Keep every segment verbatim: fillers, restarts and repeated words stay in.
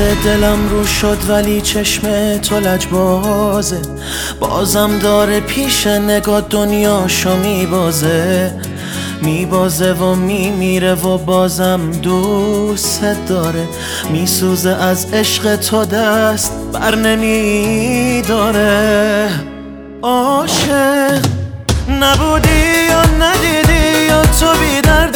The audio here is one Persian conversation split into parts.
دلم رو شد ولی چشم تو لجبازه، بازم داره پیش نگاه دنیاشو میبازه میبازه و میمیره و بازم دوست داره، میسوزه از عشق تو دست بر نمیداره. عاشق نبودی یا ندیدی یا تو بی دردی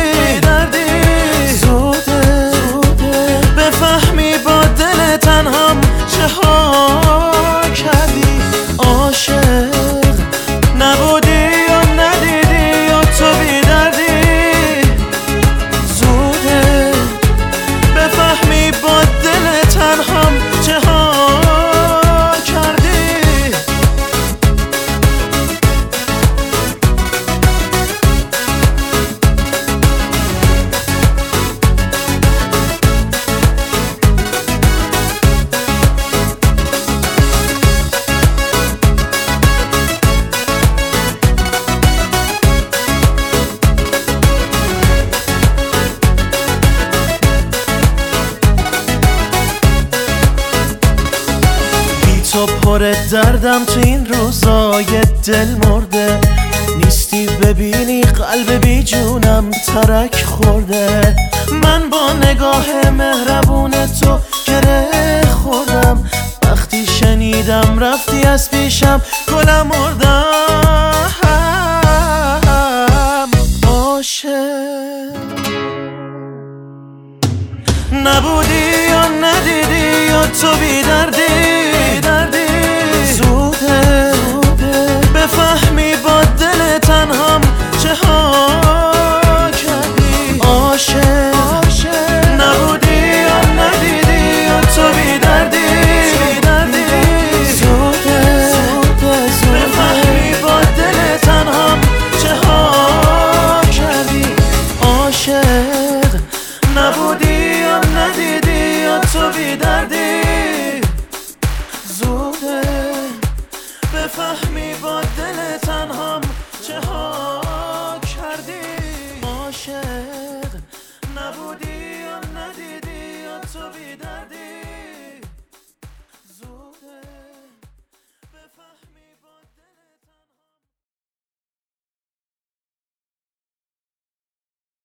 زوده بفهمی با دل تنهام چه ها کردی. عاشق نبودی یا ندیدی یا تو بی دردی زوده بفهمی با دل تنهام چه ها کردی. تو پر دردم تو این روزای دل مرده، نیستی ببینی قلب بی جونم ترک خورده. من با نگاه مهربون تو گره خوردم، وقتی شنیدم رفتی از پیشم گلم مردم. عاشق نبودی یا ندیدی یا تو بی دردی زوده بفهمی با دل تنهام چه ها کردی. عاشق نبودی یا ندیدی یا تو بی دردی زوده بفهمی با دل تنهام چه ها کردی. عاشق نبودی یا ندیدی یا تو بی دردی زوده بفهمی با دل تنهام چه ها کردی. عاشق نبودی یا ندیدی یا تو بی دردی